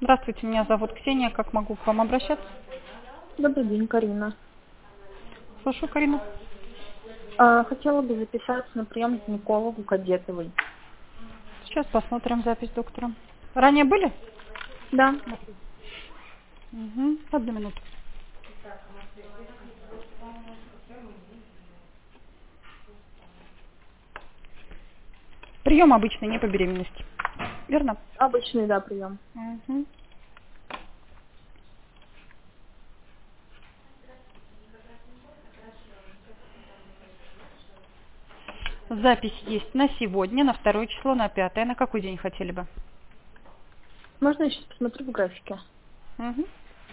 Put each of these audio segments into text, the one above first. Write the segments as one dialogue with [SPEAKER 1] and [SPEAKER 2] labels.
[SPEAKER 1] Здравствуйте, меня зовут Ксения. Как могу к вам обращаться?
[SPEAKER 2] Добрый день, Карина.
[SPEAKER 1] Слушаю, Карина.
[SPEAKER 2] Хотела бы записаться на прием к гинекологу Кадетовой.
[SPEAKER 1] Сейчас посмотрим запись доктора. Ранее были?
[SPEAKER 2] Да.
[SPEAKER 1] Угу. Одну минуту. Прием обычный, не по беременности. Верно?
[SPEAKER 2] Обычный, да, прием.
[SPEAKER 1] Угу. Запись есть на сегодня, на 2 число, на 5. На какой день хотели бы?
[SPEAKER 2] Можно я сейчас посмотрю в графике?
[SPEAKER 1] Угу.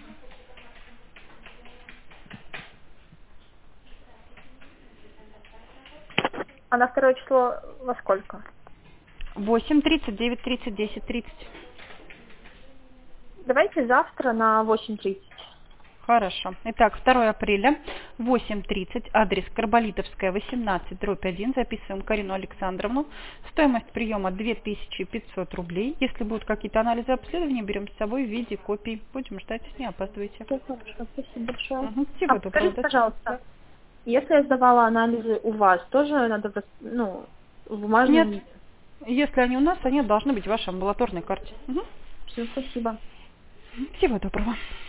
[SPEAKER 2] А на 2 число во сколько?
[SPEAKER 1] 8:30, 9:30, 10:30.
[SPEAKER 2] Давайте завтра на 8:30.
[SPEAKER 1] Хорошо. Итак, 2 апреля, 8:30, адрес Карболитовская, 18/1. Записываем Карину Александровну. Стоимость приема 2500 рублей. Если будут какие-то анализы обследования, берем с собой в виде копий. Будем ждать, не опаздывайте.
[SPEAKER 2] Все хорошо, спасибо большое.
[SPEAKER 1] Угу. Всего доброго.
[SPEAKER 2] Скажите, пожалуйста, если я сдавала анализы у вас, тоже надо, в бумажном...
[SPEAKER 1] Нет, если они у нас, они должны быть в вашей амбулаторной карте. Угу.
[SPEAKER 2] Все, спасибо.
[SPEAKER 1] Всего доброго.